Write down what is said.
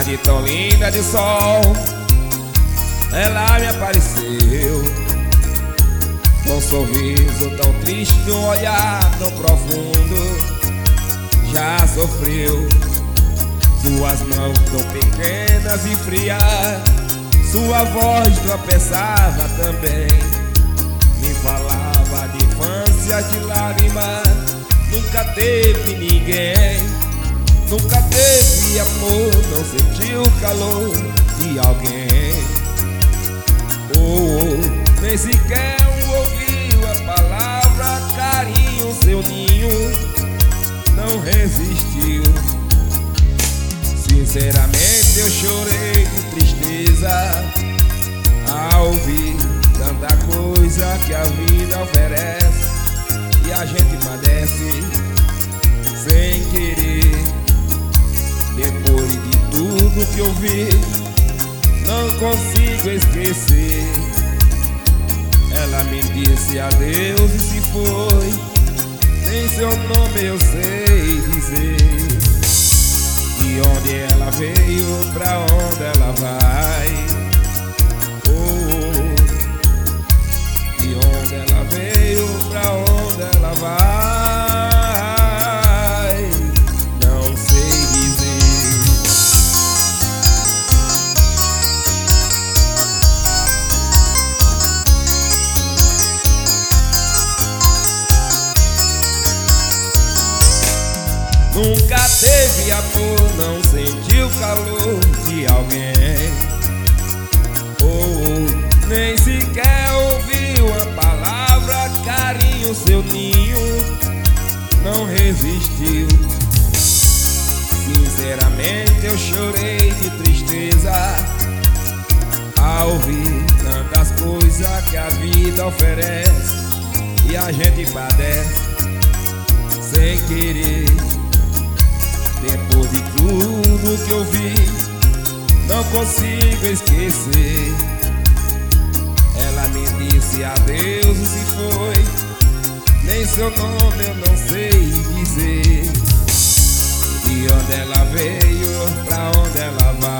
tarde tão linda de sol, ela me apareceu com um sorriso tão triste, um olhar tão profundo. Já sofreu, suas mãos tão pequenas e frias, sua voz tão pesada também. Me falava de infância, de lágrimas, nunca teve ninguém. Nunca teve amor, não sentiu o calor de alguém. Nem sequer ouviu a palavra carinho, seu ninho não resistiu. Sinceramente eu chorei de tristeza ao ouvir tanta coisa que a vida oferece e a gente padece sem querer. Depois de tudo que eu vi, não consigo esquecer. Ela me disse adeus e se foi, nem seu nome eu sei dizer. De onde ela veio, pra onde ela vai. De onde ela veio, pra onde ela vai, não sei dizer. Nunca teve amor, não sentiu calor de alguém. Nem sequer ouviu a palavra carinho, seu ninho não resistiu. Sinceramente eu chorei de tristeza ao ouvir tantas coisas que a vida oferece e a gente padece sem querer. Depois de tudo que eu vi, não consigo esquecer. Ela me disse adeus e se foi, nem seu nome eu não sei dizer. De onde ela veio, pra onde ela vai.